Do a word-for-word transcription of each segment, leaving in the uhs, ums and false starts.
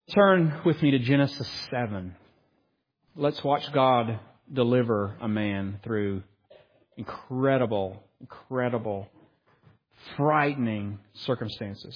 Turn with me to Genesis seven. Let's watch God deliver a man through incredible, incredible, frightening circumstances.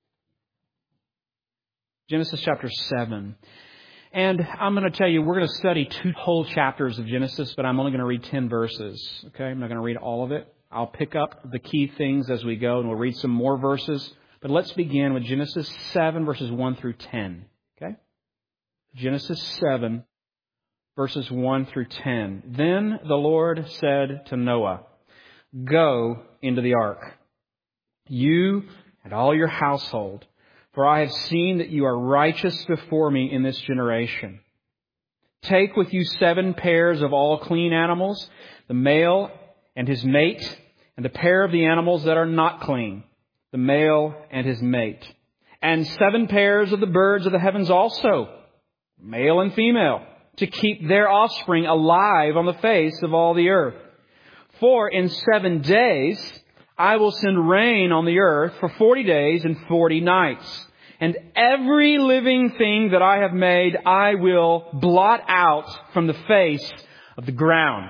Genesis chapter seven. And I'm going to tell you, we're going to study two whole chapters of Genesis, but I'm only going to read ten verses. Okay, I'm not going to read all of it. I'll pick up the key things as we go, and we'll read some more verses. But let's begin with Genesis seven, verses one through ten. Okay? Genesis seven, verses one through ten. Then the Lord said to Noah, "Go into the ark, you and all your household, for I have seen that you are righteous before me in this generation. Take with you seven pairs of all clean animals, the male and his mate, and the pair of the animals that are not clean, the male and his mate, and seven pairs of the birds of the heavens also, male and female, to keep their offspring alive on the face of all the earth. For in seven days I will send rain on the earth for forty days and forty nights. And every living thing that I have made I will blot out from the face of the ground."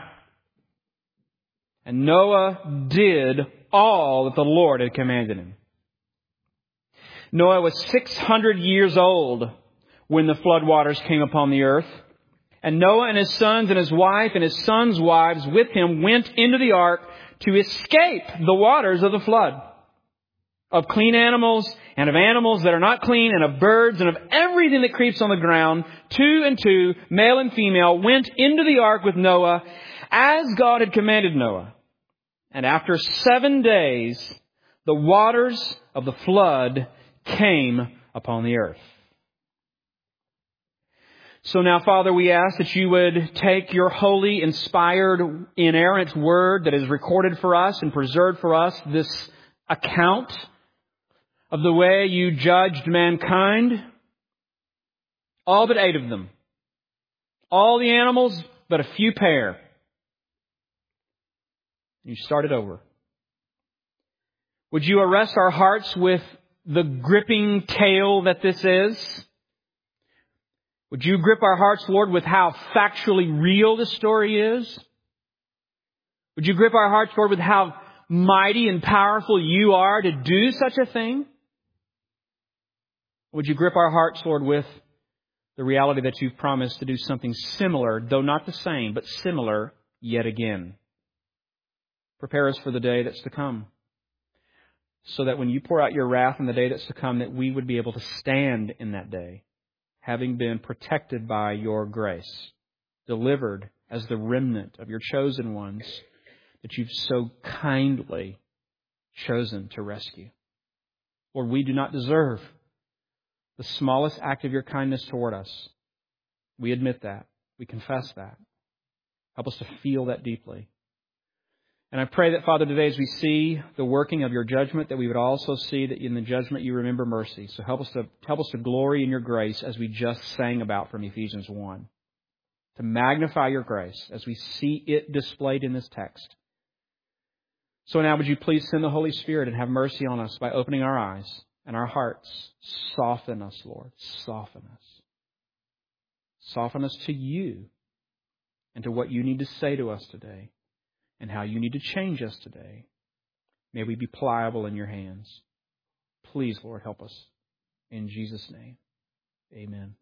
And Noah did all that the Lord had commanded him. Noah was six hundred years old when the floodwaters came upon the earth. And Noah and his sons and his wife and his sons' wives with him went into the ark to escape the waters of the flood. Of clean animals and of animals that are not clean and of birds and of everything that creeps on the ground, two and two, male and female, went into the ark with Noah as God had commanded Noah. And after seven days, the waters of the flood came upon the earth. So now, Father, we ask that you would take your holy, inspired, inerrant word that is recorded for us and preserved for us, this account of the way you judged mankind, all but eight of them. All the animals but a few pair. You started over. Would you arrest our hearts with the gripping tale that this is? Would you grip our hearts, Lord, with how factually real this story is? Would you grip our hearts, Lord, with how mighty and powerful you are to do such a thing? Would you grip our hearts, Lord, with the reality that you've promised to do something similar, though not the same, but similar yet again? Prepare us for the day that's to come, so that when you pour out your wrath in the day that's to come, that we would be able to stand in that day, having been protected by your grace, delivered as the remnant of your chosen ones that you've so kindly chosen to rescue. Lord, we do not deserve the smallest act of your kindness toward us. We admit that. We confess that. Help us to feel that deeply. And I pray that, Father, today as we see the working of your judgment, that we would also see that in the judgment you remember mercy. So help us to help us to glory in your grace, as we just sang about from Ephesians one. To magnify your grace as we see it displayed in this text. So now would you please send the Holy Spirit and have mercy on us by opening our eyes and our hearts. Soften us, Lord. Soften us. Soften us to you and to what you need to say to us today, and how you need to change us today. May we be pliable in your hands. Please, Lord, help us. In Jesus' name, amen.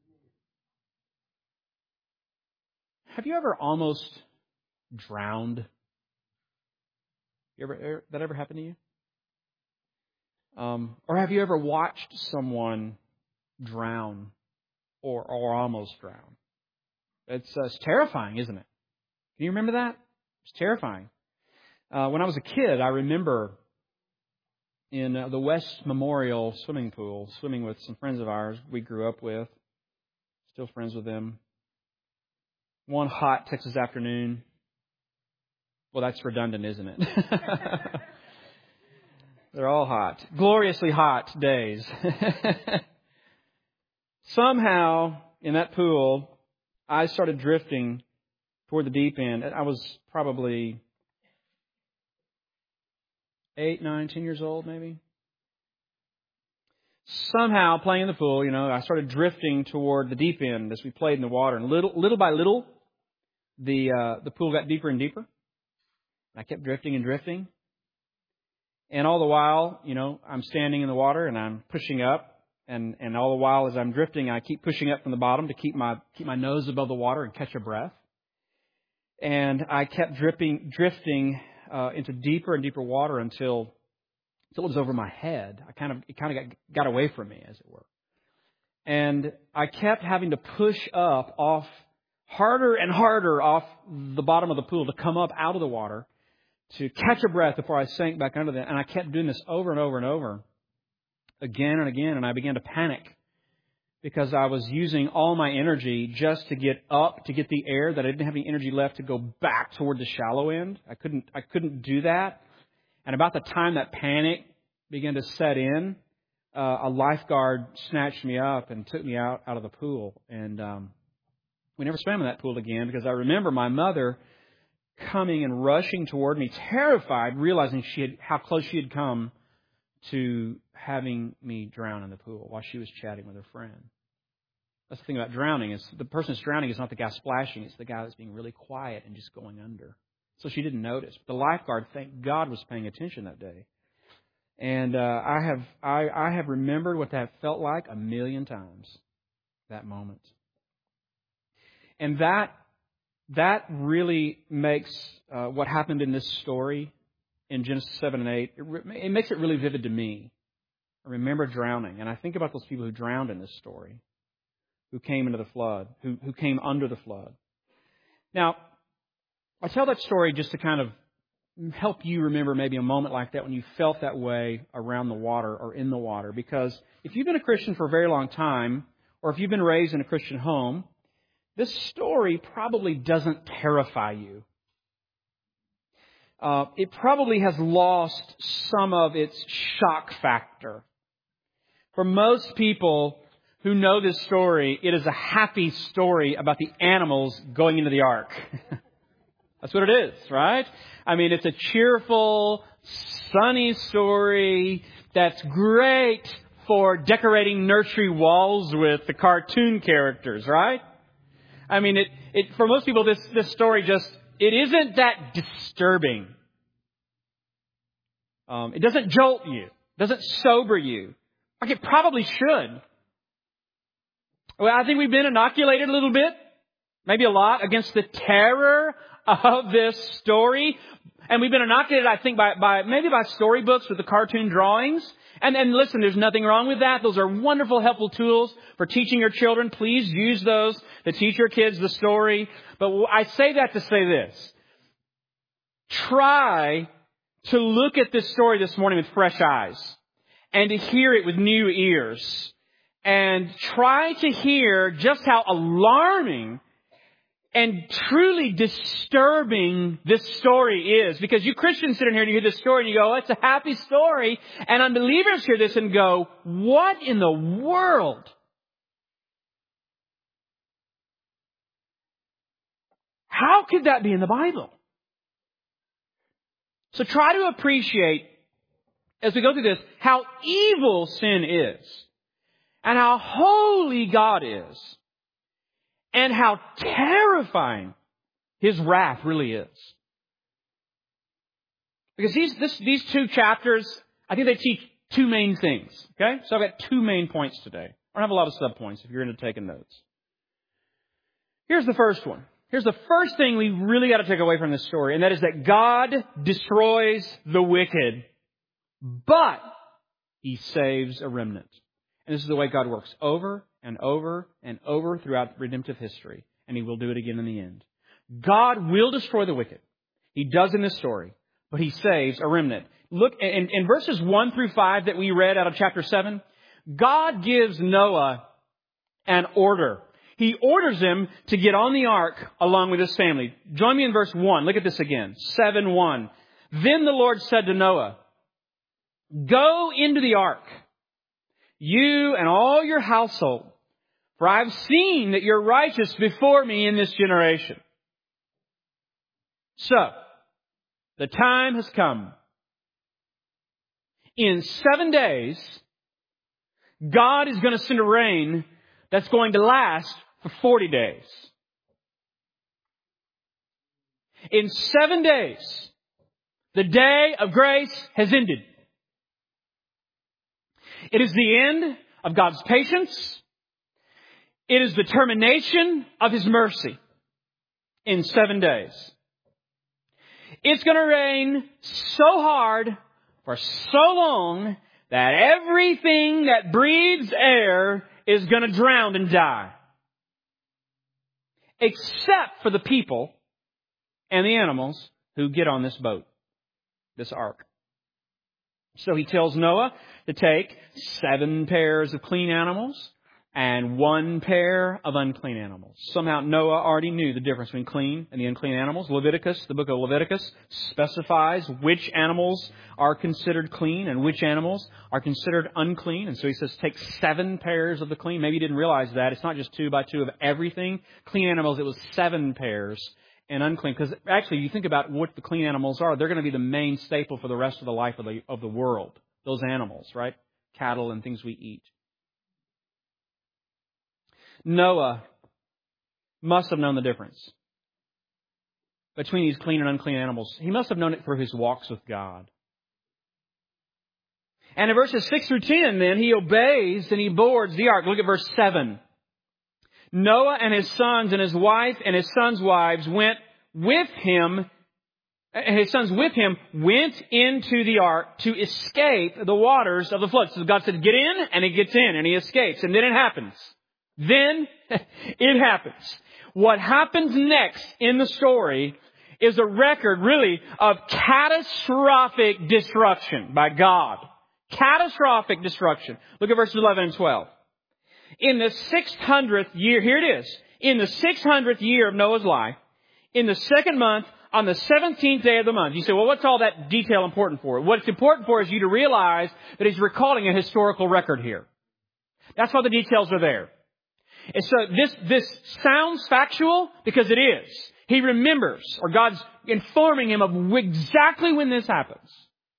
Have you ever almost drowned? You ever, that ever happened to you? Um, or have you ever watched someone drown or, or almost drown? It's, uh, it's terrifying, isn't it? Can you remember that? It's terrifying. Uh, when I was a kid, I remember in uh, the West Memorial swimming pool, swimming with some friends of ours we grew up with. Still friends with them. One hot Texas afternoon. Well, that's redundant, isn't it? They're all hot. Gloriously hot days. Somehow, in that pool, I started drifting toward the deep end. I was probably eight, nine, ten years old, maybe. somehow playing in the pool, you know, I started drifting toward the deep end as we played in the water. And little, little by little, the uh, the pool got deeper and deeper. I kept drifting and drifting. And all the while, you know, I'm standing in the water and I'm pushing up. And, and all the while as I'm drifting, I keep pushing up from the bottom to keep my keep my nose above the water and catch a breath. And I kept dripping, drifting uh, into deeper and deeper water until until it was over my head. I kind of it kind of got got away from me, as it were. And I kept having to push up off harder and harder off the bottom of the pool to come up out of the water to catch a breath before I sank back under that. And I kept doing this over and over and over, again and again. And I began to panic because I was using all my energy just to get up, to get the air, that I didn't have any energy left to go back toward the shallow end. I couldn't, I couldn't do that. And about the time that panic began to set in, uh, a lifeguard snatched me up and took me out, out of the pool. And um, we never swam in that pool again because I remember my mother coming and rushing toward me, terrified, realizing she had, how close she had come to having me drown in the pool while she was chatting with her friend. That's the thing about drowning, is the person that's drowning is not the guy splashing, it's the guy that's being really quiet and just going under. So she didn't notice. The lifeguard, thank God, was paying attention that day. And uh, I have I, I have remembered what that felt like a million times, that moment. And that that really makes uh, what happened in this story in Genesis seven and eight, it, re- it makes it really vivid to me. I remember drowning, and I think about those people who drowned in this story, who came into the flood, who, who came under the flood. Now, I tell that story just to kind of help you remember maybe a moment like that when you felt that way around the water or in the water. Because if you've been a Christian for a very long time, or if you've been raised in a Christian home, this story probably doesn't terrify you. Uh, it probably has lost some of its shock factor. For most people who know this story, it is a happy story about the animals going into the ark. That's what it is, right? I mean, it's a cheerful, sunny story that's great for decorating nursery walls with the cartoon characters, right? I mean, it, it for most people, this, this story just, it isn't that disturbing. Um, it doesn't jolt you. It doesn't sober you. Like it probably should. Well, I think we've been inoculated a little bit, maybe a lot, against the terror of this story. And we've been inoculated, I think, by, by maybe by storybooks with the cartoon drawings. And, and listen, there's nothing wrong with that. Those are wonderful, helpful tools for teaching your children. Please use those to teach your kids the story. But I say that to say this. Try to look at this story this morning with fresh eyes and to hear it with new ears. And try to hear just how alarming and truly disturbing this story is. Because you Christians sit in here and you hear this story and you go, oh, it's a happy story. And unbelievers hear this and go, what in the world? How could that be in the Bible? So try to appreciate, as we go through this, how evil sin is. And how holy God is. And how terrifying His wrath really is. Because these, this, these two chapters, I think they teach two main things. Okay? So I've got two main points today. I don't have a lot of subpoints if you're into taking notes. Here's the first one. Here's the first thing we really got to take away from this story. And that is that God destroys the wicked. But He saves a remnant. And this is the way God works over and over and over throughout redemptive history. And He will do it again in the end. God will destroy the wicked. He does in this story. But He saves a remnant. Look, in, in verses one through five that we read out of chapter seven, God gives Noah an order. He orders him to get on the ark along with his family. Join me in verse one. Look at this again. seven one. Then the Lord said to Noah, go into the ark, you and all your household, for I have seen that you're righteous before me in this generation. So, the time has come. In seven days, God is going to send a rain that's going to last for forty days. In seven days, the day of grace has ended. It is the end of God's patience. It is the termination of His mercy in seven days. It's going to rain so hard for so long that everything that breathes air is going to drown and die. Except for the people and the animals who get on this boat, this ark. So He tells Noah to take seven pairs of clean animals and one pair of unclean animals. Somehow Noah already knew the difference between clean and the unclean animals. Leviticus, the book of Leviticus, specifies which animals are considered clean and which animals are considered unclean. And so He says, take seven pairs of the clean. Maybe you didn't realize that. It's not just two by two of everything. Clean animals, it was seven pairs. And unclean, because actually you think about what the clean animals are, they're going to be the main staple for the rest of the life of the, of the world. Those animals, right? Cattle and things we eat. Noah must have known the difference between these clean and unclean animals. He must have known it through his walks with God. And in verses six through ten, then, he obeys and he boards the ark. Look at verse seven. Noah and his sons and his wife and his sons' wives went with him, and his sons with him went into the ark to escape the waters of the flood. So God said, get in, and he gets in, and he escapes. And then it happens. Then it happens. What happens next in the story is a record, really, of catastrophic destruction by God. Catastrophic destruction. Look at verses eleven and twelve. In the six hundredth year, here it is, in the six hundredth year of Noah's life, in the second month, on the seventeenth day of the month. You say, well, what's all that detail important for? What it's important for is you to realize that he's recalling a historical record here. That's why the details are there. And so this, this sounds factual because it is. He remembers, or God's informing him of exactly when this happens.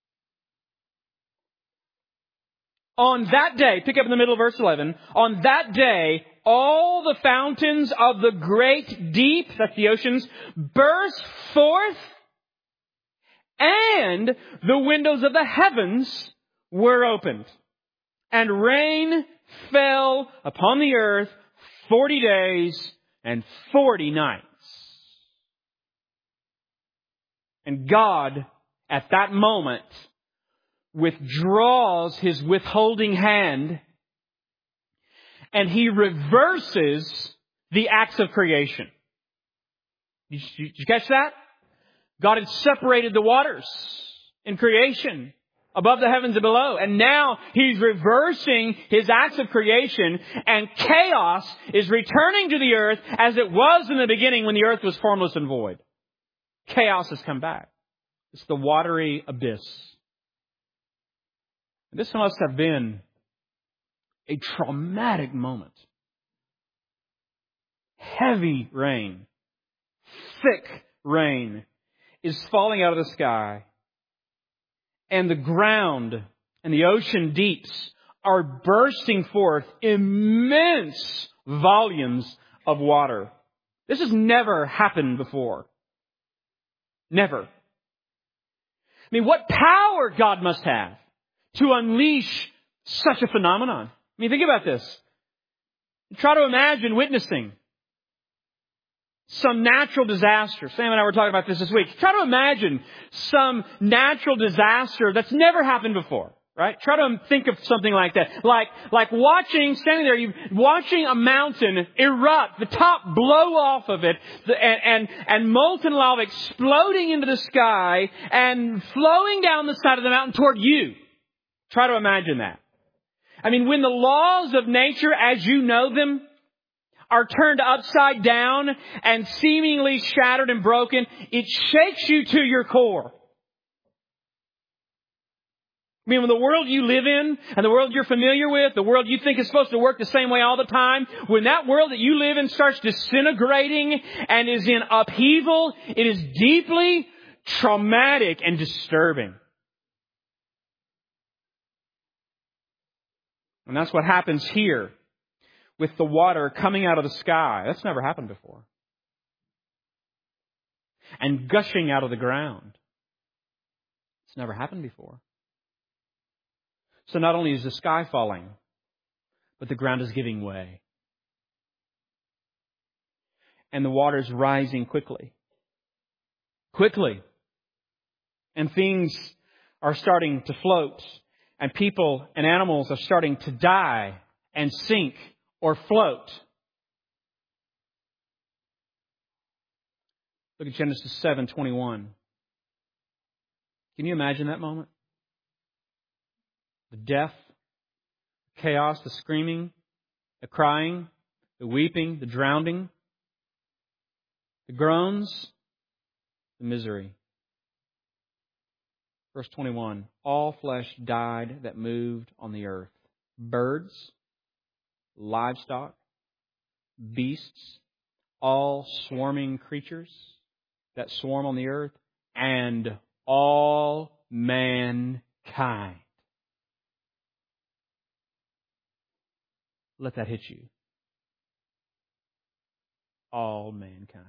On that day, pick up in the middle of verse eleven, on that day, all the fountains of the great deep, that's the oceans, burst forth, and the windows of the heavens were opened. And rain fell upon the earth forty days and forty nights. And God, at that moment, withdraws His withholding hand, and He reverses the acts of creation. Did you, did you catch that? God had separated the waters in creation, above the heavens and below. And now He's reversing His acts of creation, and chaos is returning to the earth as it was in the beginning when the earth was formless and void. Chaos has come back. It's the watery abyss. This must have been a traumatic moment. Heavy rain, thick rain is falling out of the sky. And the ground and the ocean deeps are bursting forth immense volumes of water. This has never happened before. Never. I mean, what power God must have to unleash such a phenomenon. I mean, think about this. Try to imagine witnessing some natural disaster. Sam and I were talking about this this week. Try to imagine some natural disaster that's never happened before, right? Try to think of something like that. Like, like watching, standing there, you watching a mountain erupt, the top blow off of it, the, and, and, and molten lava exploding into the sky and flowing down the side of the mountain toward you. Try to imagine that. I mean, when the laws of nature as you know them are turned upside down and seemingly shattered and broken, it shakes you to your core. I mean, when the world you live in and the world you're familiar with, the world you think is supposed to work the same way all the time, when that world that you live in starts disintegrating and is in upheaval, it is deeply traumatic and disturbing. And that's what happens here with the water coming out of the sky. That's never happened before. And gushing out of the ground. It's never happened before. So not only is the sky falling, but the ground is giving way. And the water is rising quickly. Quickly. And things are starting to float. And people and animals are starting to die and sink or float. Look at Genesis seven twenty-one. Can you imagine that moment? The death, chaos, the screaming, the crying, the weeping, the drowning, the groans, the misery. Verse twenty-one, all flesh died that moved on the earth. Birds, livestock, beasts, all swarming creatures that swarm on the earth, and all mankind. Let that hit you. All mankind.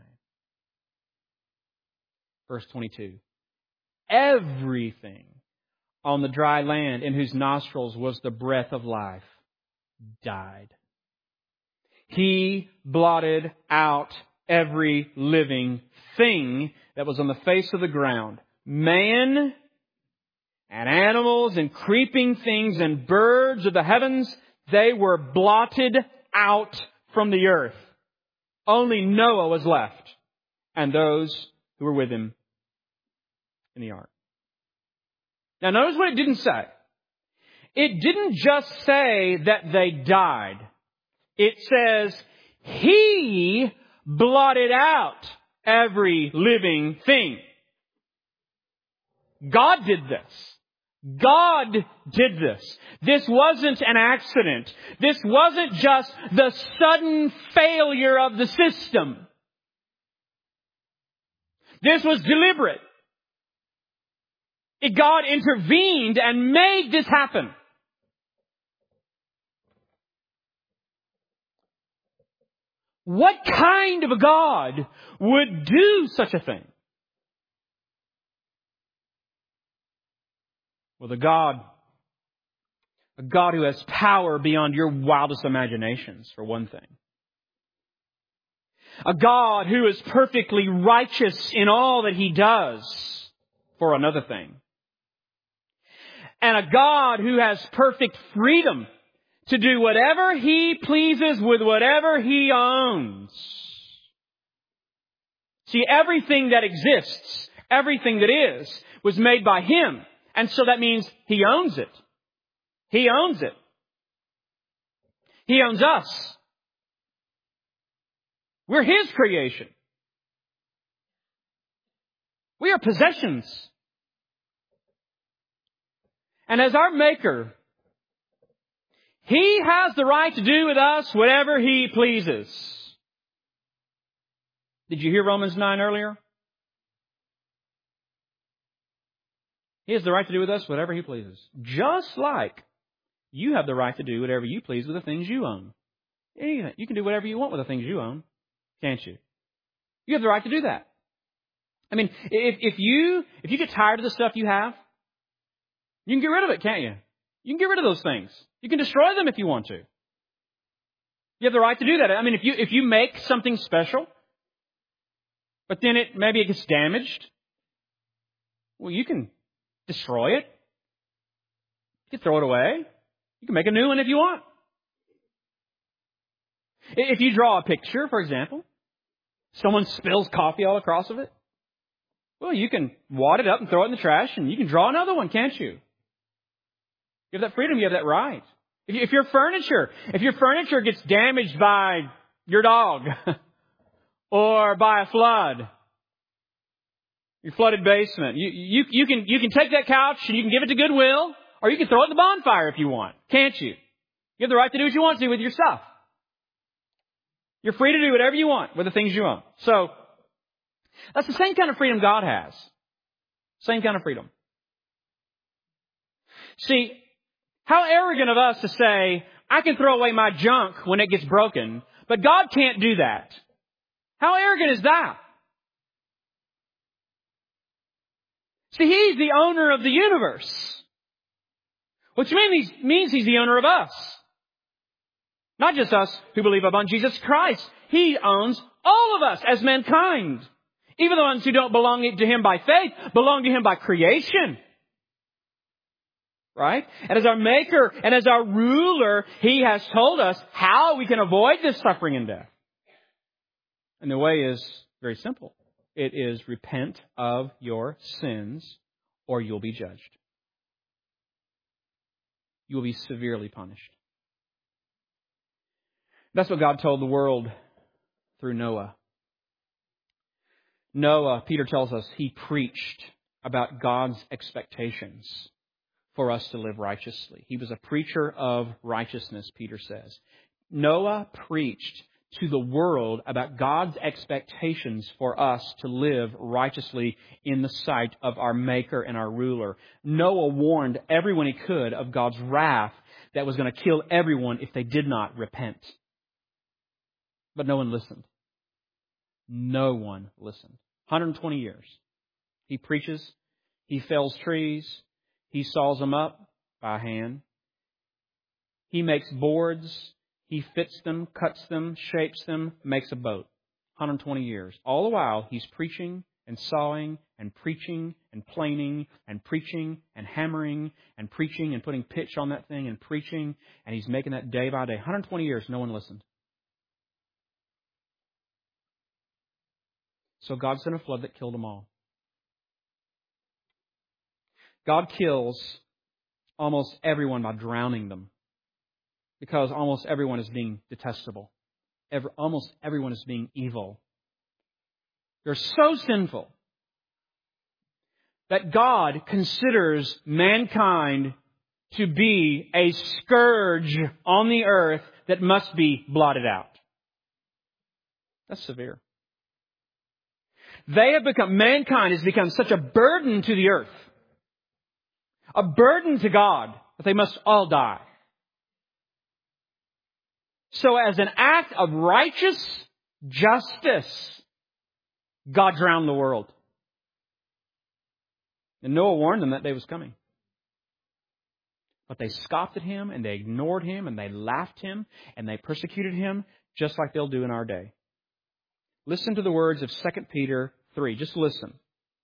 Verse twenty-two. Everything on the dry land in whose nostrils was the breath of life died. He blotted out every living thing that was on the face of the ground. Man and animals and creeping things and birds of the heavens, they were blotted out from the earth. Only Noah was left and those who were with him in the ark. Now notice what it didn't say. It didn't just say that they died. It says He blotted out every living thing. God did this. God did this. This wasn't an accident. This wasn't just the sudden failure of the system. This was deliberate. God intervened and made this happen. What kind of a God would do such a thing? Well, the God, a God who has power beyond your wildest imaginations, for one thing. A God who is perfectly righteous in all that He does, for another thing. And a God who has perfect freedom to do whatever He pleases with whatever He owns. See, everything that exists, everything that is, was made by Him. And so that means He owns it. He owns it. He owns us. We're His creation. We are possessions. And as our Maker, He has the right to do with us whatever He pleases. Did you hear Romans nine earlier? He has the right to do with us whatever He pleases. Just like you have the right to do whatever you please with the things you own. You can do whatever you want with the things you own, can't you? You have the right to do that. I mean, if, if you if you get tired of the stuff you have, you can get rid of it, can't you? You can get rid of those things. You can destroy them if you want to. You have the right to do that. I mean, if you if you make something special, but then it maybe it gets damaged, well, you can destroy it. You can throw it away. You can make a new one if you want. If you draw a picture, for example, someone spills coffee all across of it, well, you can wad it up and throw it in the trash, and you can draw another one, can't you? You have that freedom. You have that right. If, you, if your furniture, if your furniture gets damaged by your dog or by a flood, your flooded basement, you, you, you can, you can take that couch and you can give it to Goodwill, or you can throw it in the bonfire if you want. Can't you? You have the right to do what you want to with your stuff. You're free to do whatever you want with the things you own. So, that's the same kind of freedom God has. Same kind of freedom. See, How arrogant of us to say, I can throw away my junk when it gets broken, but God can't do that. How arrogant is that? See, He's the owner of the universe, which means He's, means He's the owner of us. Not just us who believe upon Jesus Christ. He owns all of us as mankind. Even the ones who don't belong to Him by faith belong to Him by creation. Right? And as our Maker and as our ruler, He has told us how we can avoid this suffering and death. And the way is very simple. It is repent of your sins or you'll be judged. You will be severely punished. That's what God told the world through Noah. Noah, Peter tells us, he preached about God's expectations for us to live righteously. He was a preacher of righteousness, Peter says. Noah preached to the world about God's expectations for us to live righteously in the sight of our Maker and our ruler. Noah warned everyone he could of God's wrath that was going to kill everyone if they did not repent. But no one listened. No one listened. one hundred twenty years. He preaches. He fells trees. He saws them up by hand. He makes boards. He fits them, cuts them, shapes them, makes a boat. one hundred twenty years. All the while, he's preaching and sawing and preaching and planing and preaching and hammering and preaching and putting pitch on that thing and preaching. And he's making that day by day. one hundred twenty years, no one listened. So God sent a flood that killed them all. God kills almost everyone by drowning them. Because almost everyone is being detestable. Every, almost everyone is being evil. They're so sinful that God considers mankind to be a scourge on the earth that must be blotted out. That's severe. They have become, mankind has become such a burden to the earth, a burden to God, that they must all die. So as an act of righteous justice, God drowned the world. And Noah warned them that day was coming. But they scoffed at Him, and they ignored Him, and they laughed Him, and they persecuted Him, just like they'll do in our day. Listen to the words of Second Peter three. Just listen.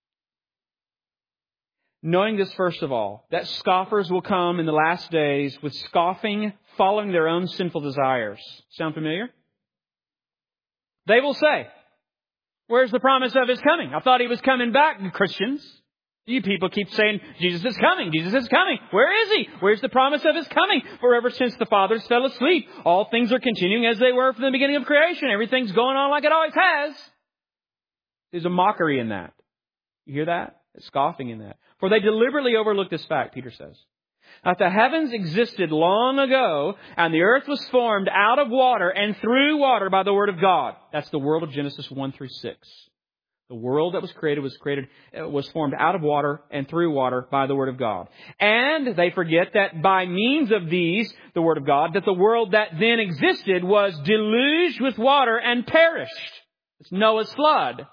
Knowing this, first of all, that scoffers will come in the last days with scoffing, following their own sinful desires. Sound familiar? They will say, where's the promise of His coming? I thought He was coming back, Christians. You people keep saying, Jesus is coming, Jesus is coming. Where is He? Where's the promise of His coming? For ever since the fathers fell asleep, all things are continuing as they were from the beginning of creation. Everything's going on like it always has. There's a mockery in that. You hear that? There's scoffing in that. For they deliberately overlooked this fact, Peter says, that the heavens existed long ago, and the earth was formed out of water and through water by the word of God. That's the world of Genesis one through six. The world that was created was created, was formed out of water and through water by the word of God. And they forget that by means of these, the word of God, that the world that then existed was deluged with water and perished. It's Noah's flood.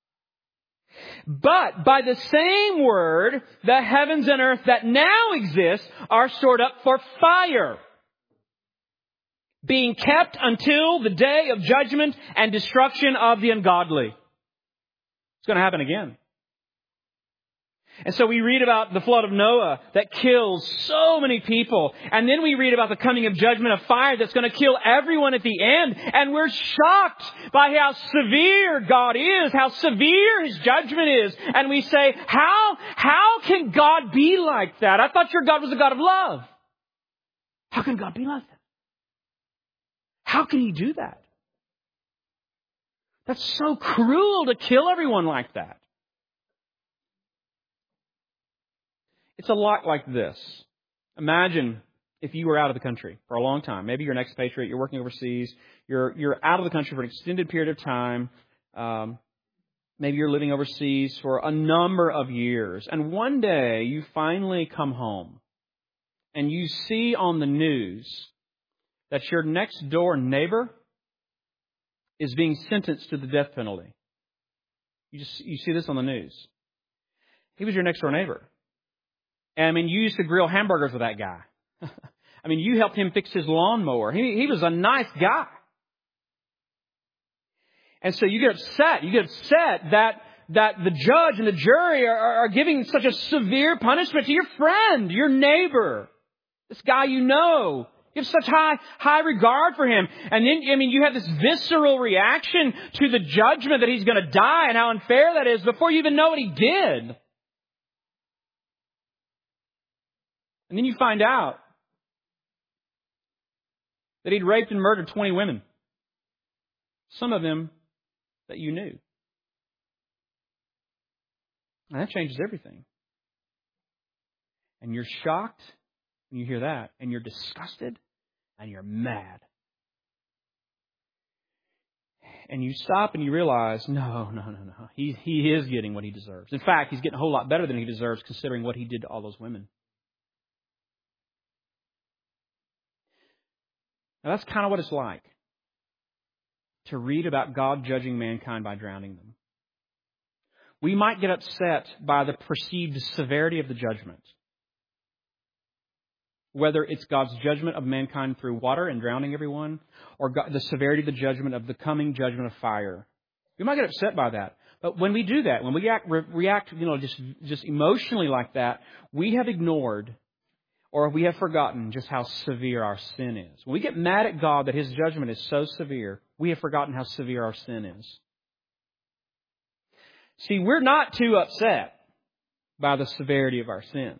But by the same word, the heavens and earth that now exist are stored up for fire, being kept until the day of judgment and destruction of the ungodly. It's going to happen again. And so we read about the flood of Noah that kills so many people. And then we read about the coming of judgment of fire that's going to kill everyone at the end. And we're shocked by how severe God is, how severe His judgment is. And we say, how, how can God be like that? I thought your God was a God of love. How can God be like that? How can He do that? That's so cruel to kill everyone like that. It's a lot like this. Imagine if you were out of the country for a long time. Maybe you're an expatriate, you're working overseas, you're you're out of the country for an extended period of time. Um, maybe you're living overseas for a number of years. And one day you finally come home. and you see on the news that your next door neighbor is being sentenced to the death penalty. You just you see this on the news. He was your next door neighbor. And I mean, you used to grill hamburgers with that guy. I mean, you helped him fix his lawnmower. He, he was a nice guy. And so you get upset. You get upset that, that the judge and the jury are, are giving such a severe punishment to your friend, your neighbor, this guy you know. You have such high, high regard for him. And then, I mean, you have this visceral reaction to the judgment that he's going to die and how unfair that is before you even know what he did. And then you find out that he'd raped and murdered twenty women. Some of them that you knew. And that changes everything. And you're shocked when you hear that. And you're disgusted. And you're mad. And you stop and you realize, no, no, no, no. He, he is getting what he deserves. In fact, he's getting a whole lot better than he deserves considering what he did to all those women. Now, that's kind of what it's like to read about God judging mankind by drowning them. We might get upset by the perceived severity of the judgment. Whether it's God's judgment of mankind through water and drowning everyone, or God, the severity of the judgment of the coming judgment of fire. We might get upset by that. But when we do that, when we act, re- react, you know, just, just emotionally like that, we have ignored or we have forgotten just how severe our sin is. When we get mad at God that His judgment is so severe, we have forgotten how severe our sin is. See, we're not too upset by the severity of our sin.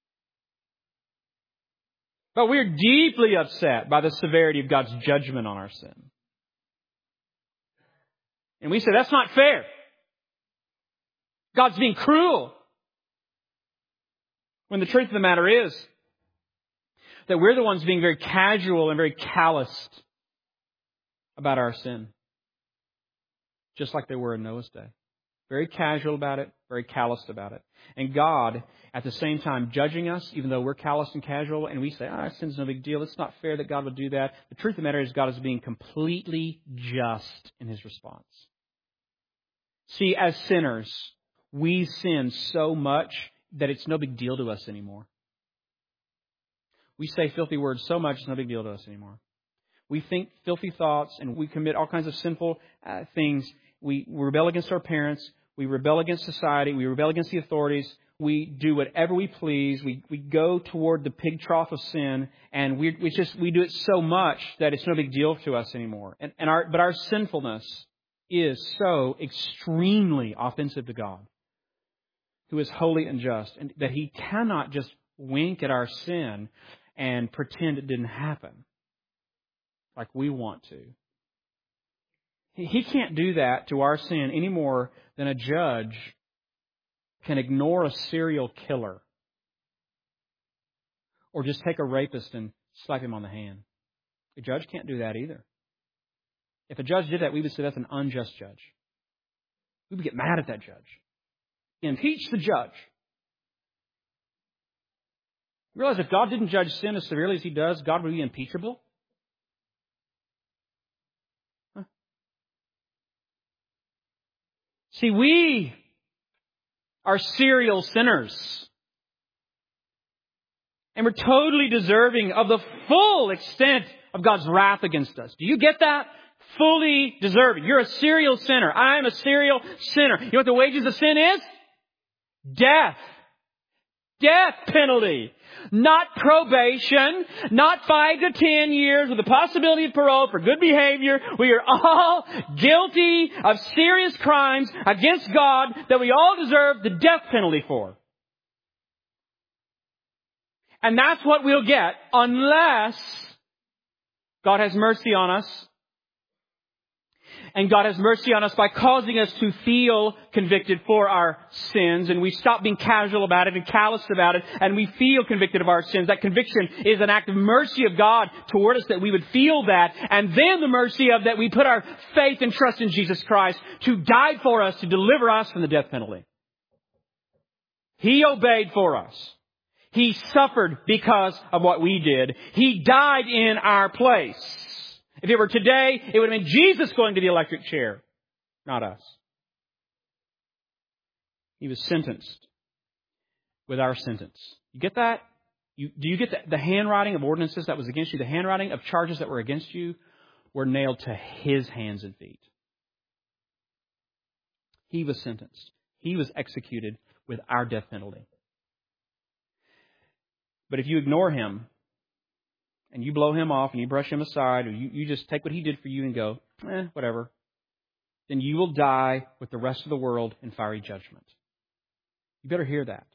But we're deeply upset by the severity of God's judgment on our sin. And we say, that's not fair. God's being cruel. When the truth of the matter is that we're the ones being very casual and very calloused about our sin. Just like they were in Noah's day. Very casual about it, very calloused about it. And God, at the same time, judging us, even though we're callous and casual, and we say, ah, sin's no big deal. It's not fair that God would do that. The truth of the matter is God is being completely just in His response. See, as sinners, we sin so much that it's no big deal to us anymore. We say filthy words so much, it's no big deal to us anymore. We think filthy thoughts and we commit all kinds of sinful uh, things. We rebel against our parents. We rebel against society. We rebel against the authorities. We do whatever we please. We we go toward the pig trough of sin, and we we just we do it so much that it's no big deal to us anymore. And, and our but our sinfulness is so extremely offensive to God, who is holy and just, and that He cannot just wink at our sin and pretend it didn't happen like we want to. He can't do that to our sin any more than a judge can ignore a serial killer or just take a rapist and slap him on the hand. A judge can't do that either. If a judge did that, we would say that's an unjust judge. We would get mad at that judge. Impeach the judge. You realize if God didn't judge sin as severely as He does, God would be impeachable? See, we are serial sinners. And we're totally deserving of the full extent of God's wrath against us. Do you get that? Fully deserving. You're a serial sinner. I'm a serial sinner. You know what the wages of sin is? Death. Death penalty. Not probation, not five to ten years with the possibility of parole for good behavior. We are all guilty of serious crimes against God that we all deserve the death penalty for. And that's what we'll get unless God has mercy on us. And God has mercy on us by causing us to feel convicted for our sins. And we stop being casual about it and callous about it. And we feel convicted of our sins. That conviction is an act of mercy of God toward us that we would feel that. And then the mercy of that we put our faith and trust in Jesus Christ to die for us, to deliver us from the death penalty. He obeyed for us. He suffered because of what we did. He died in our place. If it were today, it would have been Jesus going to the electric chair, not us. He was sentenced with our sentence. You get that? You, do you get the, the handwriting of ordinances that was against you? The handwriting of charges that were against you were nailed to His hands and feet. He was sentenced. He was executed with our death penalty. But if you ignore Him, and you blow Him off, and you brush Him aside, or you, you just take what He did for you and go, eh, whatever, then you will die with the rest of the world in fiery judgment. You better hear that.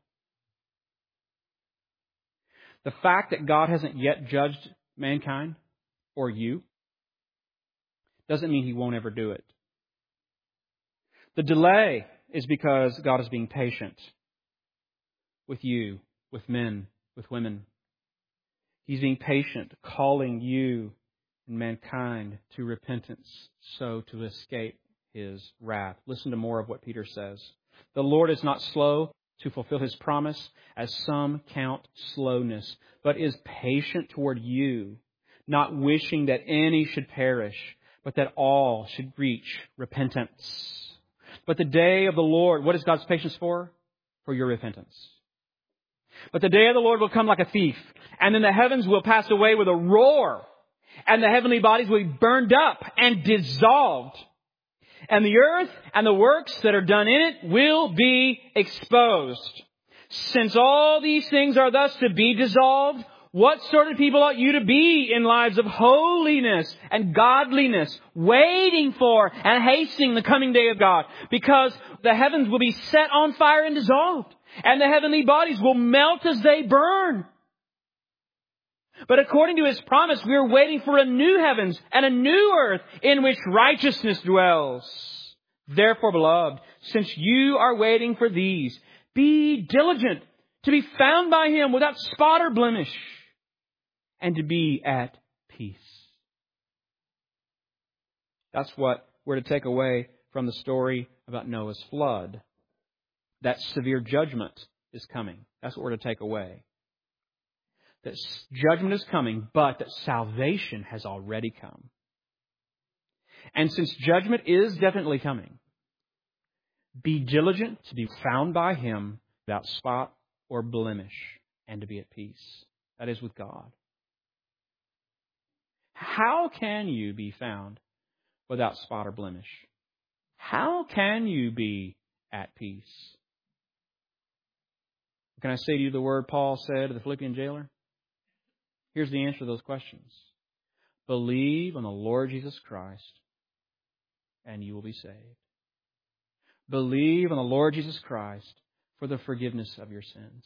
The fact that God hasn't yet judged mankind, or you, doesn't mean He won't ever do it. The delay is because God is being patient with you, with men, with women. He's being patient, calling you and mankind to repentance, so to escape His wrath. Listen to more of what Peter says. The Lord is not slow to fulfill His promise, as some count slowness, but is patient toward you, not wishing that any should perish, but that all should reach repentance. But the day of the Lord, what is God's patience for? For your repentance. But the day of the Lord will come like a thief, and then the heavens will pass away with a roar, and the heavenly bodies will be burned up and dissolved. And the earth and the works that are done in it will be exposed. Since all these things are thus to be dissolved, what sort of people ought you to be in lives of holiness and godliness, waiting for and hastening the coming day of God? Because the heavens will be set on fire and dissolved, and the heavenly bodies will melt as they burn. But according to His promise, we are waiting for a new heavens and a new earth in which righteousness dwells. Therefore, beloved, since you are waiting for these, be diligent to be found by Him without spot or blemish, and to be at peace. That's what we're to take away from the story about Noah's flood. That severe judgment is coming. That's what we're to take away. That judgment is coming, but that salvation has already come. And since judgment is definitely coming, be diligent to be found by Him without spot or blemish, and to be at peace. That is with God. How can you be found without spot or blemish? How can you be at peace? Can I say to you the word Paul said to the Philippian jailer? Here's the answer to those questions. Believe on the Lord Jesus Christ, and you will be saved. Believe on the Lord Jesus Christ for the forgiveness of your sins.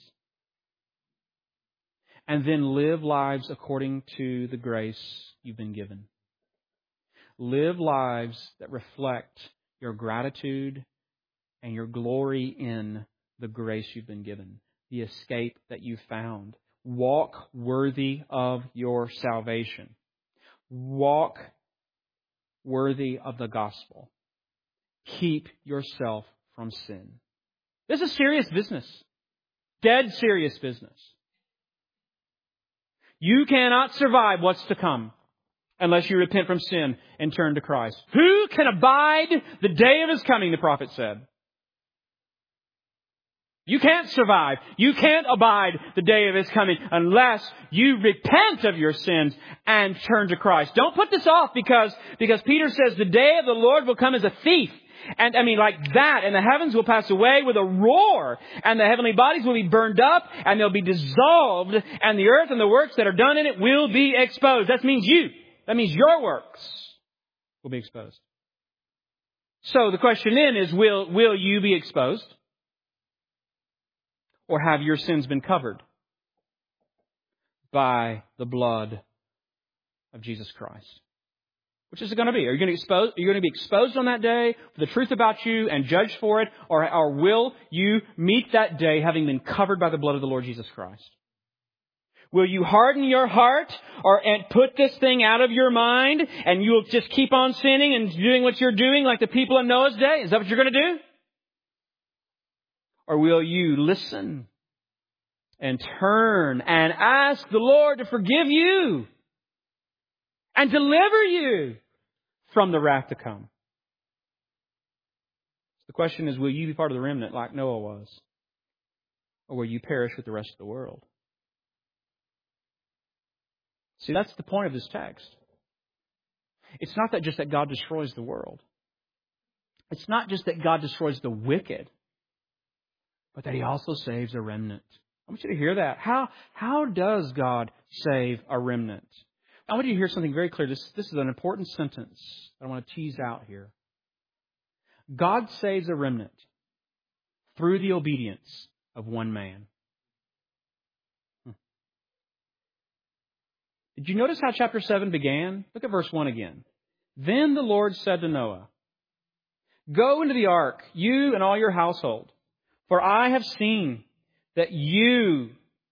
And then live lives according to the grace you've been given. Live lives that reflect your gratitude and your glory in the grace you've been given, the escape that you've found. Walk worthy of your salvation. Walk worthy of the gospel. Keep yourself from sin. This is serious business. Dead serious business. You cannot survive what's to come unless you repent from sin and turn to Christ. Who can abide the day of His coming, the prophet said. You can't survive. You can't abide the day of His coming unless you repent of your sins and turn to Christ. Don't put this off because, because Peter says the day of the Lord will come as a thief. And I mean like that. And the heavens will pass away with a roar. And the heavenly bodies will be burned up and they'll be dissolved. And the earth and the works that are done in it will be exposed. That means you. That means your works will be exposed. So the question then is, will, will you be exposed? Or have your sins been covered by the blood of Jesus Christ? Which is it going to be? Are you going to, expose, are you going to be exposed on that day for the truth about you and judged for it? Or, or will you meet that day having been covered by the blood of the Lord Jesus Christ? Will you harden your heart or and put this thing out of your mind and you'll just keep on sinning and doing what you're doing like the people in Noah's day? Is that what you're going to do? Or will you listen and turn and ask the Lord to forgive you and deliver you from the wrath to come. The question is, will you be part of the remnant like Noah was? Or will you perish with the rest of the world? See, that's the point of this text. It's not that just that God destroys the world. It's not just that God destroys the wicked, but that He also saves a remnant. I want you to hear that. How, how does God save a remnant? I want you to hear something very clear. This, this is an important sentence that I want to tease out here. God saves a remnant through the obedience of one man. Hmm. Did you notice how chapter seven began? Look at verse one again. Then the Lord said to Noah, "Go into the ark, you and all your household, for I have seen that you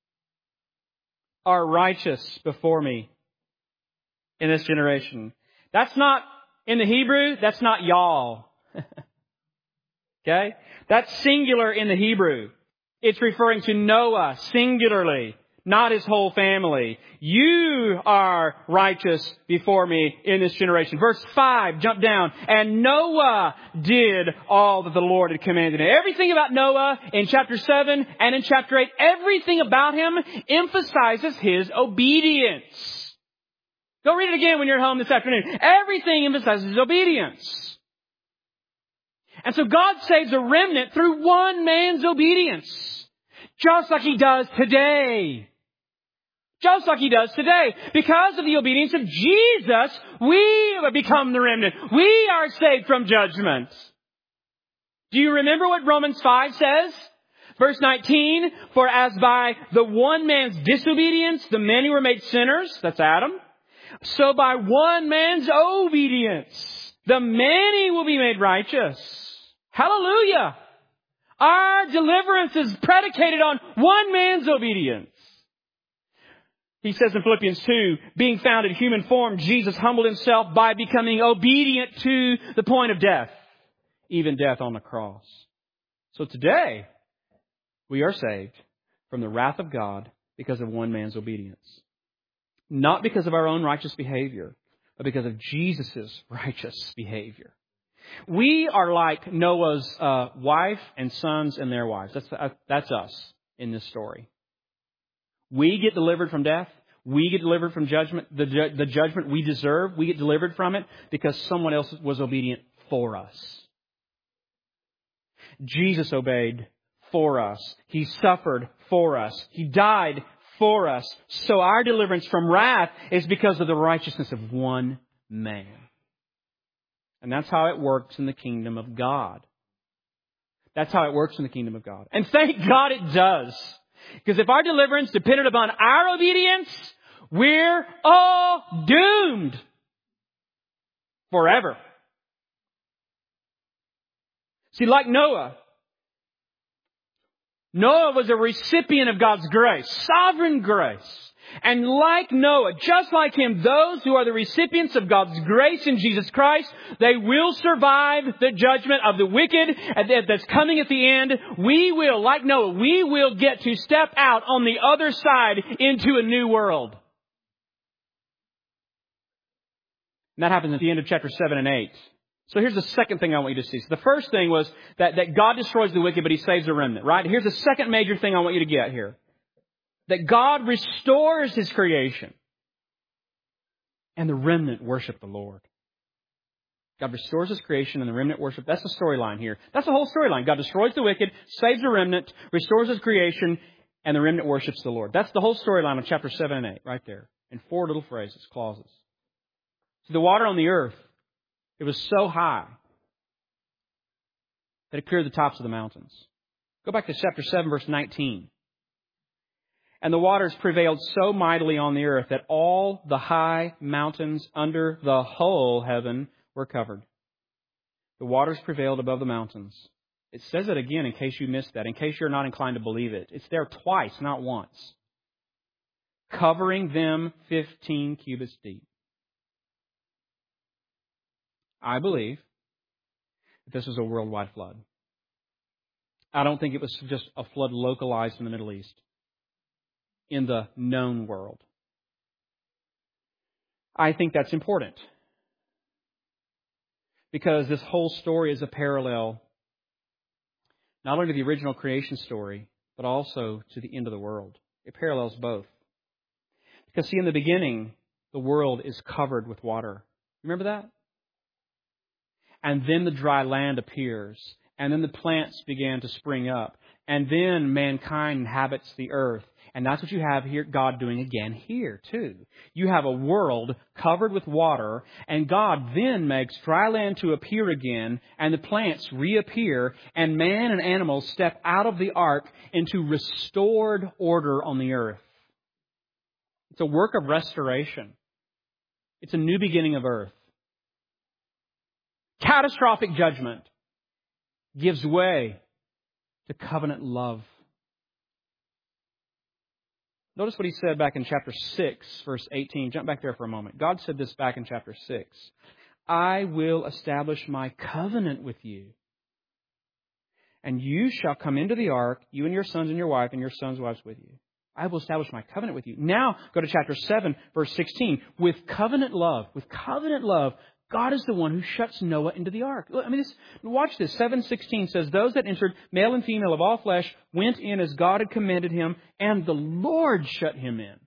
are righteous before me in this generation." That's not, in the Hebrew, that's not y'all. Okay? That's singular in the Hebrew. It's referring to Noah singularly, not his whole family. You are righteous before me in this generation. Verse five, jump down. And Noah did all that the Lord had commanded him. Everything about Noah in chapter seven and in chapter eight, everything about him emphasizes his obedience. Go read it again when you're home this afternoon. Everything emphasizes his obedience. And so God saves a remnant through one man's obedience. Just like He does today. Just like He does today. Because of the obedience of Jesus, we become the remnant. We are saved from judgment. Do you remember what Romans five says? Verse nineteen, "For as by the one man's disobedience the many were made sinners," that's Adam, "so by one man's obedience the many will be made righteous." Hallelujah! Our deliverance is predicated on one man's obedience. He says in Philippians two, "Being found in human form, Jesus humbled Himself by becoming obedient to the point of death, even death on the cross." So today, we are saved from the wrath of God because of one man's obedience. Not because of our own righteous behavior, but because of Jesus' righteous behavior. We are like Noah's uh, wife and sons and their wives. That's, uh, that's us in this story. We get delivered from death. We get delivered from judgment, the, ju- the judgment we deserve. We get delivered from it because someone else was obedient for us. Jesus obeyed for us. He suffered for us. He died for us. So our deliverance from wrath is because of the righteousness of one man. And that's how it works in the kingdom of God. That's how it works in the kingdom of God. And thank God it does. Because if our deliverance depended upon our obedience, we're all doomed forever. See, like Noah, Noah was a recipient of God's grace, sovereign grace. And like Noah, just like him, those who are the recipients of God's grace in Jesus Christ, they will survive the judgment of the wicked that's coming at the end. We will, like Noah, we will get to step out on the other side into a new world. And that happens at the end of chapter seven and eight. So here's the second thing I want you to see. So the first thing was that, that God destroys the wicked, but He saves a remnant, right? Here's the second major thing I want you to get here. That God restores His creation. And the remnant worship the Lord. God restores His creation and the remnant worship. That's the storyline here. That's the whole storyline. God destroys the wicked, saves the remnant, restores His creation, and the remnant worships the Lord. That's the whole storyline of chapter seven and eight, right there. In four little phrases, clauses. So the water on the earth, it was so high that it cleared the tops of the mountains. Go back to chapter seven, verse nineteen. And the waters prevailed so mightily on the earth that all the high mountains under the whole heaven were covered. The waters prevailed above the mountains. It says it again in case you missed that, in case you're not inclined to believe it. It's there twice, not once. Covering them fifteen cubits deep. I believe that this was a worldwide flood. I don't think it was just a flood localized in the Middle East. in the known world. I think that's important, because this whole story is a parallel not only to the original creation story, but also to the end of the world. It parallels both. Because, see, in the beginning, the world is covered with water. Remember that? And then the dry land appears. And then the plants began to spring up. And then mankind inhabits the earth. And that's what you have here, God doing again here, too. You have a world covered with water, and God then makes dry land to appear again, and the plants reappear, and man and animals step out of the ark into restored order on the earth. It's a work of restoration. It's a new beginning of earth. Catastrophic judgment gives way to covenant love. Notice what He said back in chapter six, verse eighteen. Jump back there for a moment. God said this back in chapter six. I will establish my covenant with you. And you shall come into the ark, you and your sons and your wife, and your sons' wives with you. I will establish my covenant with you. Now, go to chapter seven, verse sixteen. With covenant love, with covenant love, God is the one who shuts Noah into the ark. I mean, this, watch this. seven sixteen says, those that entered, male and female of all flesh, went in as God had commanded him, and the Lord shut him in.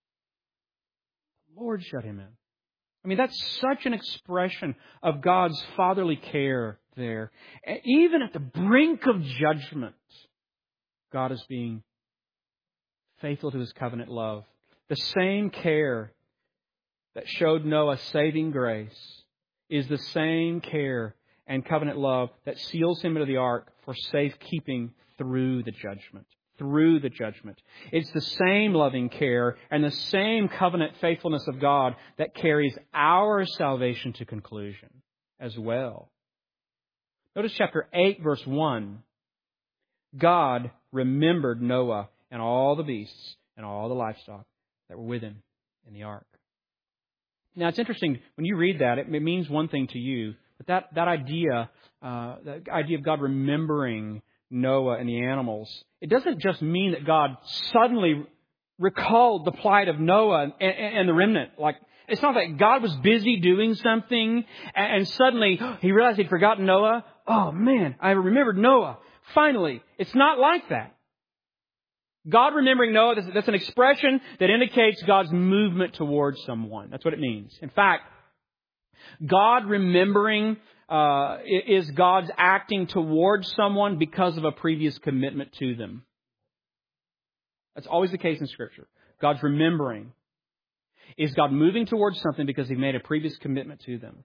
The Lord shut him in. I mean, that's such an expression of God's fatherly care there. Even at the brink of judgment, God is being faithful to His covenant love. The same care that showed Noah saving grace is the same care and covenant love that seals him into the ark for safekeeping through the judgment. Through the judgment. It's the same loving care and the same covenant faithfulness of God that carries our salvation to conclusion as well. Notice chapter eight, verse one. God remembered Noah and all the beasts and all the livestock that were with him in the ark. Now, it's interesting, when you read that, it means one thing to you. But that, that idea, uh, the idea of God remembering Noah and the animals, it doesn't just mean that God suddenly recalled the plight of Noah and, and, and the remnant. Like, it's not that God was busy doing something and, and suddenly He realized He'd forgotten Noah. Oh, man, I remembered Noah. Finally, it's not like that. God remembering Noah, that's an expression that indicates God's movement towards someone. That's what it means. In fact, God remembering uh, is God's acting towards someone because of a previous commitment to them. That's always the case in Scripture. God's remembering is God moving towards something because He made a previous commitment to them.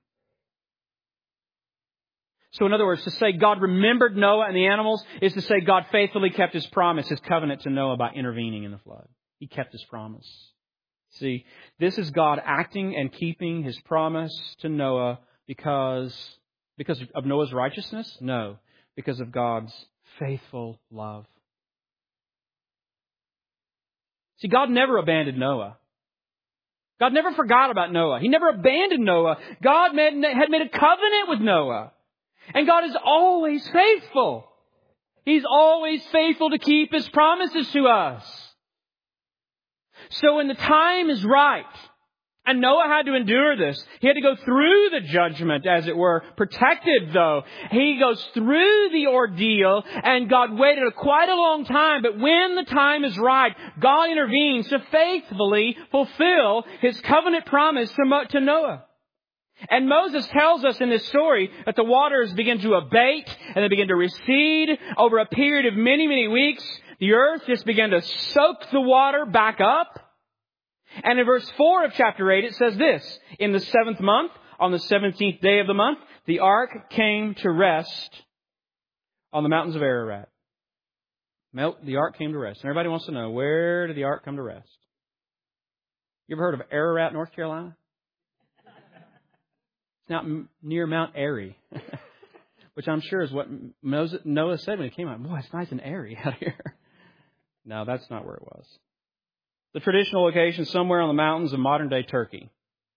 So in other words, to say God remembered Noah and the animals is to say God faithfully kept His promise, His covenant to Noah by intervening in the flood. He kept His promise. See, this is God acting and keeping His promise to Noah because, because of Noah's righteousness? No, because of God's faithful love. See, God never abandoned Noah. God never forgot about Noah. He never abandoned Noah. God made, had made a covenant with Noah. And God is always faithful. He's always faithful to keep His promises to us. So when the time is right, and Noah had to endure this, he had to go through the judgment, as it were, protected though. He goes through the ordeal, and God waited a quite a long time, but when the time is right, God intervenes to faithfully fulfill His covenant promise to Noah. And Moses tells us in this story that the waters begin to abate and they begin to recede over a period of many, many weeks. The earth just began to soak the water back up. And in verse four of chapter eight, it says this, in the seventh month, on the seventeenth day of the month, the ark came to rest on the mountains of Ararat. The ark came to rest. And everybody wants to know, where did the ark come to rest? You ever heard of Ararat, North Carolina? It's now near Mount Airy, which I'm sure is what Noah said when he came out. Boy, it's nice and airy out here. No, that's not where it was. The traditional location is somewhere on the mountains of modern-day Turkey.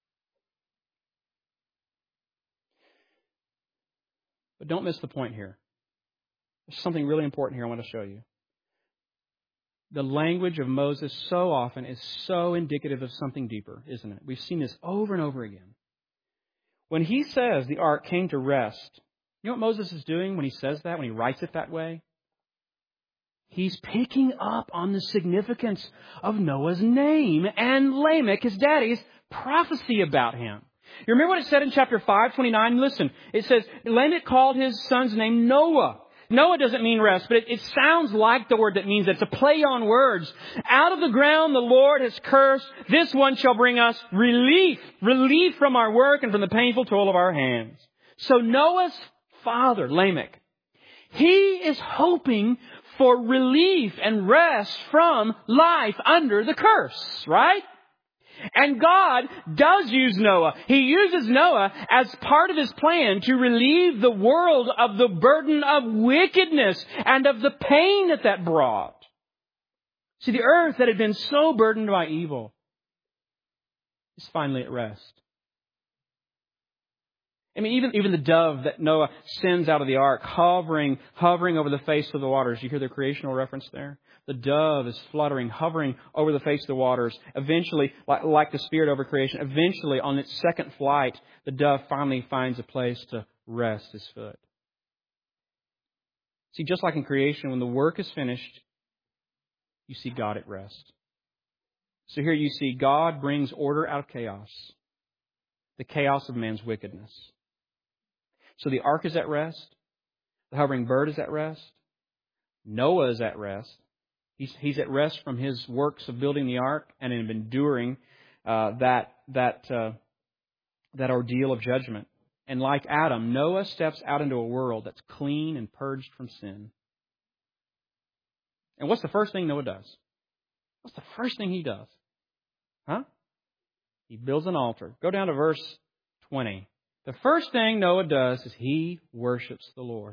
But don't miss the point here. There's something really important here I want to show you. The language of Moses so often is so indicative of something deeper, isn't it? We've seen this over and over again. When he says the ark came to rest, you know what Moses is doing when he says that, when he writes it that way? He's picking up on the significance of Noah's name and Lamech, his daddy's prophecy about him. You remember what it said in chapter five twenty-nine? Listen, it says, Lamech called his son's name Noah. Noah doesn't mean rest, but it, it sounds like the word that means it. It's a play on words. Out of the ground the Lord has cursed. This one shall bring us relief. Relief from our work and from the painful toil of our hands. So Noah's father, Lamech, he is hoping for relief and rest from life under the curse, right? And God does use Noah. He uses Noah as part of His plan to relieve the world of the burden of wickedness and of the pain that that brought. See, the earth that had been so burdened by evil is finally at rest. I mean, even, even the dove that Noah sends out of the ark, hovering, hovering over the face of the waters. You hear the creational reference there? The dove is fluttering, hovering over the face of the waters. Eventually, like, like the Spirit over creation, eventually on its second flight, the dove finally finds a place to rest his foot. See, just like in creation, when the work is finished, you see God at rest. So here you see God brings order out of chaos. The chaos of man's wickedness. So the ark is at rest. The hovering bird is at rest. Noah is at rest. He's, he's at rest from his works of building the ark and in enduring uh, that that uh, that ordeal of judgment. And like Adam, Noah steps out into a world that's clean and purged from sin. And what's the first thing Noah does? What's the first thing he does? Huh? He builds an altar. Go down to verse twenty. The first thing Noah does is he worships the Lord.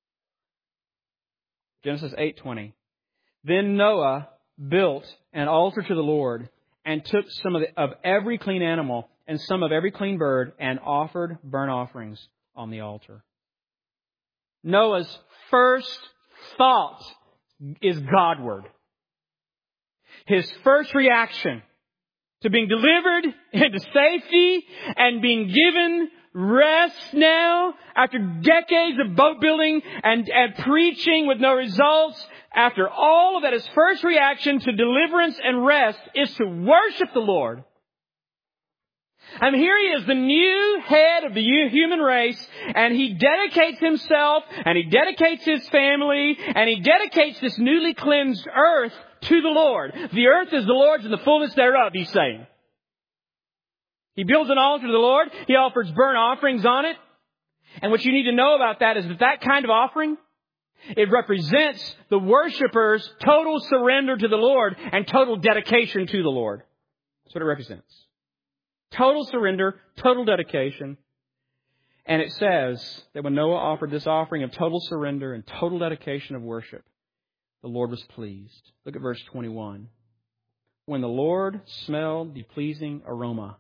Genesis eight twenty. Then Noah built an altar to the Lord and took some of, the, of every clean animal and some of every clean bird and offered burnt offerings on the altar. Noah's first thought is Godward. His first reaction to being delivered into safety and being given rest now after decades of boat building and, and preaching with no results. After all of that, his first reaction to deliverance and rest is to worship the Lord. And here he is, the new head of the human race, and he dedicates himself, and he dedicates his family, and he dedicates this newly cleansed earth to the Lord. The earth is the Lord's and the fullness thereof, he's saying. He builds an altar to the Lord. He offers burnt offerings on it. And what you need to know about that is that that kind of offering, it represents the worshiper's total surrender to the Lord and total dedication to the Lord. That's what it represents. Total surrender, total dedication. And it says that when Noah offered this offering of total surrender and total dedication of worship, the Lord was pleased. Look at verse twenty-one. When the Lord smelled the pleasing aroma,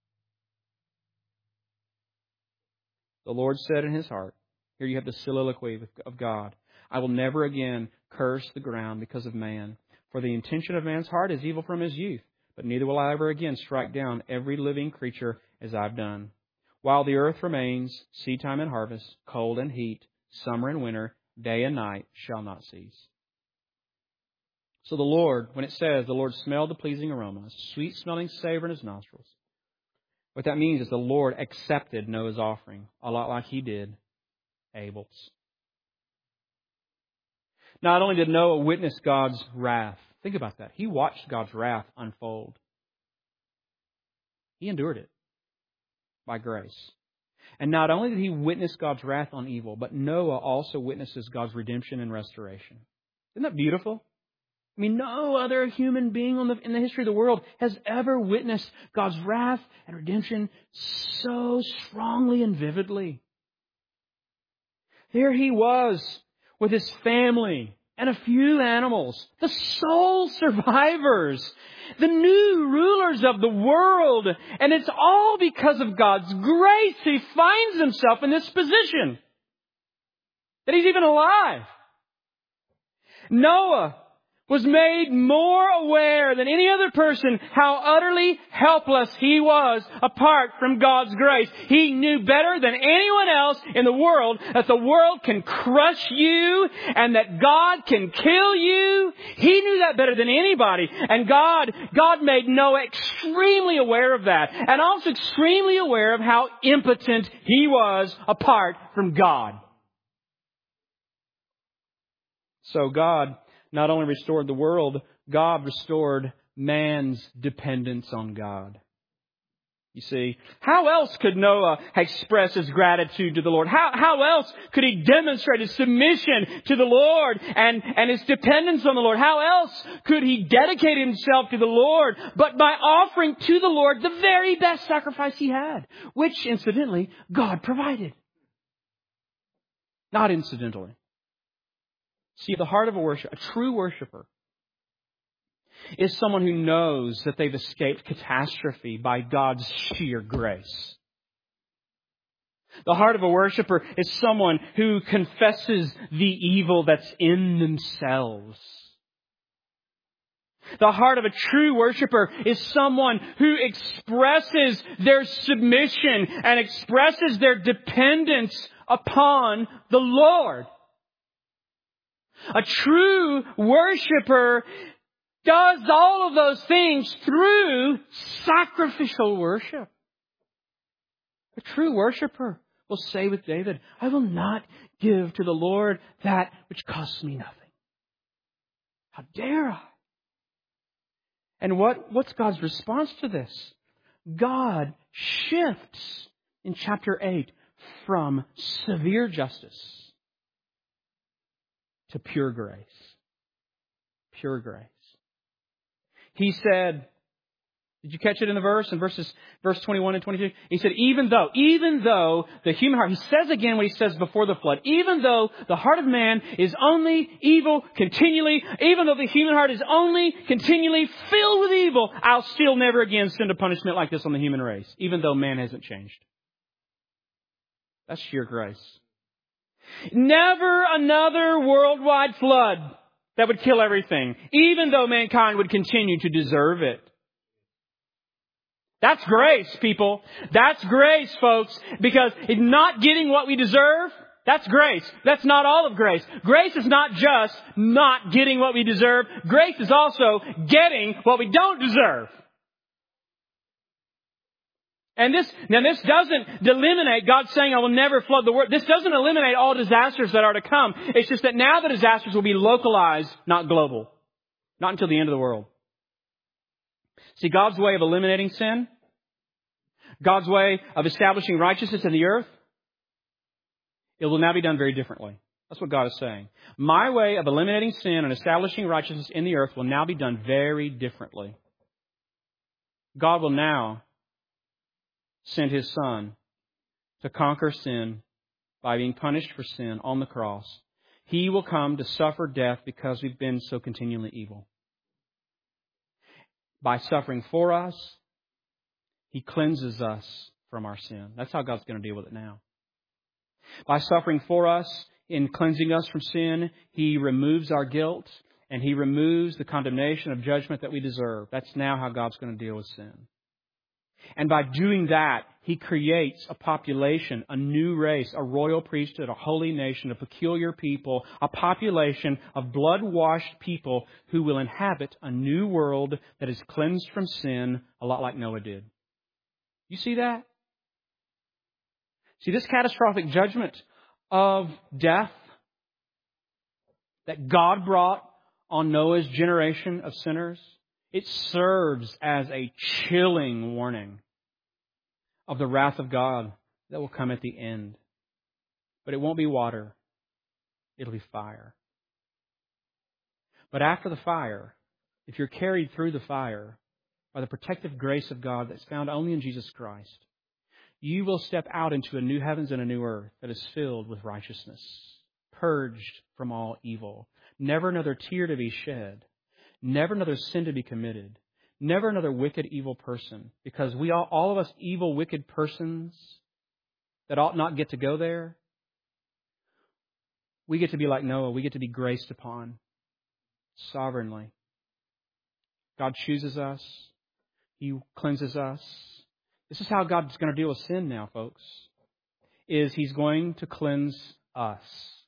the Lord said in His heart, here you have the soliloquy of God, I will never again curse the ground because of man. For the intention of man's heart is evil from his youth. But neither will I ever again strike down every living creature as I've done. While the earth remains, seedtime and harvest, cold and heat, summer and winter, day and night shall not cease. So the Lord, when it says the Lord smelled the pleasing aroma, sweet smelling savor in His nostrils, what that means is the Lord accepted Noah's offering, a lot like He did Abel's. Not only did Noah witness God's wrath, think about that. He watched God's wrath unfold. He endured it by grace. And not only did he witness God's wrath on evil, but Noah also witnesses God's redemption and restoration. Isn't that beautiful? I mean, no other human being on the, in the history of the world has ever witnessed God's wrath and redemption so strongly and vividly. There he was with his family and a few animals, the sole survivors, the new rulers of the world. And it's all because of God's grace he finds himself in this position, that he's even alive. Noah was made more aware than any other person how utterly helpless he was apart from God's grace. He knew better than anyone else in the world that the world can crush you and that God can kill you. He knew that better than anybody. And God, God made Noah extremely aware of that, and also extremely aware of how impotent he was apart from God. So God not only restored the world, God restored man's dependence on God. You see, how else could Noah express his gratitude to the Lord? How, how else could he demonstrate his submission to the Lord and, and his dependence on the Lord? How else could he dedicate himself to the Lord but by offering to the Lord the very best sacrifice he had, which, incidentally, God provided? Not incidentally. See, the heart of a worshiper, a true worshiper, is someone who knows that they've escaped catastrophe by God's sheer grace. The heart of a worshiper is someone who confesses the evil that's in themselves. The heart of a true worshiper is someone who expresses their submission and expresses their dependence upon the Lord. A true worshiper does all of those things through sacrificial worship. A true worshiper will say with David, I will not give to the Lord that which costs me nothing. How dare I? And what, what's God's response to this? God shifts in chapter eight from severe justice to pure grace. Pure grace. He said, did you catch it in the verse? In verses, verse twenty-one and twenty-two? He said, even though, even though the human heart, he says again what he says before the flood, even though the heart of man is only evil continually, even though the human heart is only continually filled with evil, I'll still never again send a punishment like this on the human race, even though man hasn't changed. That's sheer grace. Never another worldwide flood that would kill everything, even though mankind would continue to deserve it. That's grace, people. That's grace, folks, because not getting what we deserve, that's grace. That's not all of grace. Grace is not just not getting what we deserve. Grace is also getting what we don't deserve. And this, now this doesn't eliminate, God saying, I will never flood the world. This doesn't eliminate all disasters that are to come. It's just that now the disasters will be localized, not global. Not until the end of the world. See, God's way of eliminating sin, God's way of establishing righteousness in the earth, it will now be done very differently. That's what God is saying. My way of eliminating sin and establishing righteousness in the earth will now be done very differently. God will now sent His Son to conquer sin by being punished for sin on the cross. He will come to suffer death because we've been so continually evil. By suffering for us, He cleanses us from our sin. That's how God's going to deal with it now. By suffering for us, in cleansing us from sin, He removes our guilt and He removes the condemnation of judgment that we deserve. That's now how God's going to deal with sin. And by doing that, He creates a population, a new race, a royal priesthood, a holy nation, a peculiar people, a population of blood-washed people who will inhabit a new world that is cleansed from sin, a lot like Noah did. You see that? See, this catastrophic judgment of death that God brought on Noah's generation of sinners, it serves as a chilling warning of the wrath of God that will come at the end. But it won't be water. It'll be fire. But after the fire, if you're carried through the fire by the protective grace of God that's found only in Jesus Christ, you will step out into a new heavens and a new earth that is filled with righteousness, purged from all evil. Never another tear to be shed. Never another sin to be committed. Never another wicked, evil person. Because we all, all of us evil, wicked persons that ought not get to go there, we get to be like Noah. We get to be graced upon. sovereignly. God chooses us. He cleanses us. This is how God's going to deal with sin now, folks, is He's going to cleanse us.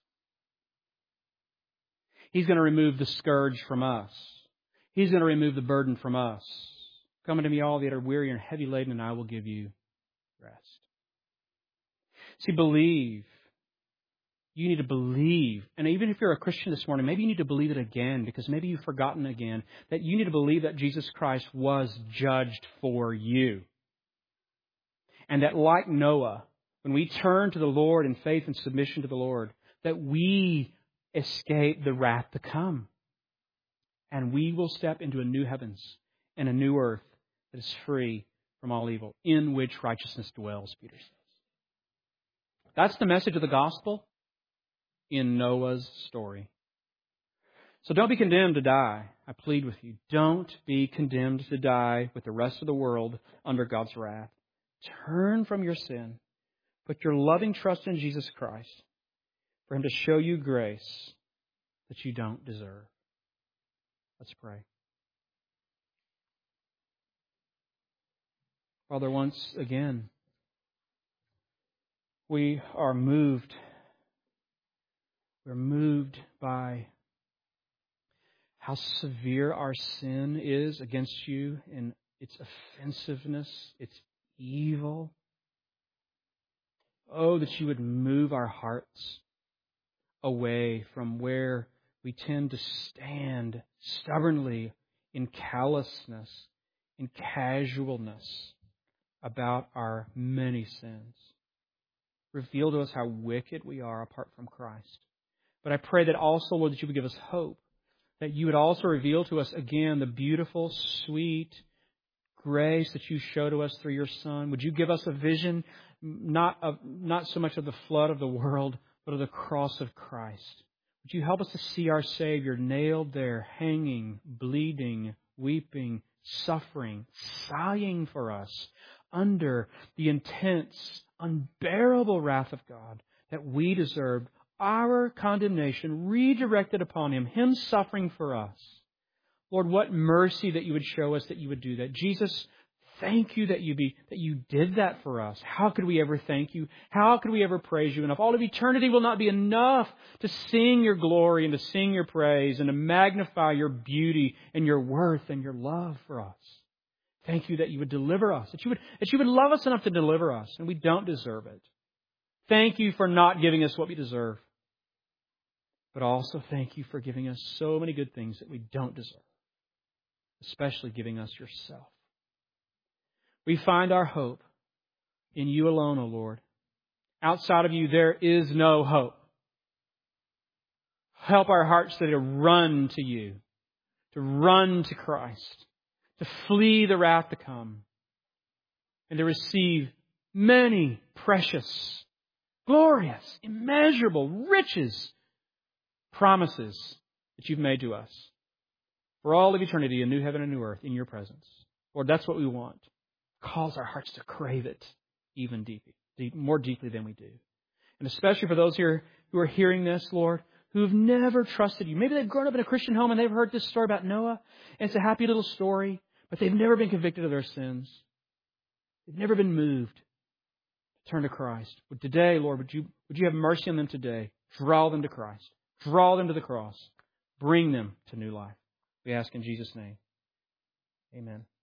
He's going to remove the scourge from us. He's going to remove the burden from us. Come unto me, all that are weary and heavy laden, and I will give you rest. See, believe. You need to believe. And even if you're a Christian this morning, maybe you need to believe it again, because maybe you've forgotten again that you need to believe that Jesus Christ was judged for you. And that like Noah, when we turn to the Lord in faith and submission to the Lord, that we escape the wrath to come. And we will step into a new heavens and a new earth that is free from all evil, in which righteousness dwells, Peter says. That's the message of the gospel in Noah's story. So don't be condemned to die. I plead with you. Don't be condemned to die with the rest of the world under God's wrath. Turn from your sin. Put your loving trust in Jesus Christ for Him to show you grace that you don't deserve. Let's pray. Father, once again, we are moved. We're moved by how severe our sin is against you in its offensiveness, its evil. Oh, that you would move our hearts away from where we tend to stand stubbornly in callousness, in casualness about our many sins. Reveal to us how wicked we are apart from Christ. But I pray that also, Lord, that you would give us hope, that you would also reveal to us again the beautiful, sweet grace that you show to us through your Son. Would you give us a vision, not of, not so much of the flood of the world, but of the cross of Christ? Would you help us to see our Savior nailed there, hanging, bleeding, weeping, suffering, sighing for us under the intense, unbearable wrath of God that we deserved, our condemnation redirected upon Him, Him suffering for us. Lord, what mercy that you would show us that you would do that. Jesus, thank you that you be that you did that for us. How could we ever thank you? How could we ever praise you enough? All of eternity will not be enough to sing your glory and to sing your praise and to magnify your beauty and your worth and your love for us. Thank you that you would deliver us, that you would, that you would love us enough to deliver us, and we don't deserve it. Thank you for not giving us what we deserve. But also thank you for giving us so many good things that we don't deserve, especially giving us yourself. We find our hope in you alone, O Lord. Outside of you, there is no hope. Help our hearts today to run to you, to run to Christ, to flee the wrath to come, and to receive many precious, glorious, immeasurable riches, promises that you've made to us for all of eternity, a new heaven and a new earth in your presence. Lord, that's what we want. Cause our hearts to crave it even deeply, deep, more deeply than we do. And especially for those here who are hearing this, Lord, who've never trusted you. Maybe they've grown up in a Christian home and they've heard this story about Noah, and it's a happy little story, but they've never been convicted of their sins. They've never been moved to turn to Christ. But today, Lord, would you, would you have mercy on them today? Draw them to Christ. Draw them to the cross. Bring them to new life. We ask in Jesus' name. Amen.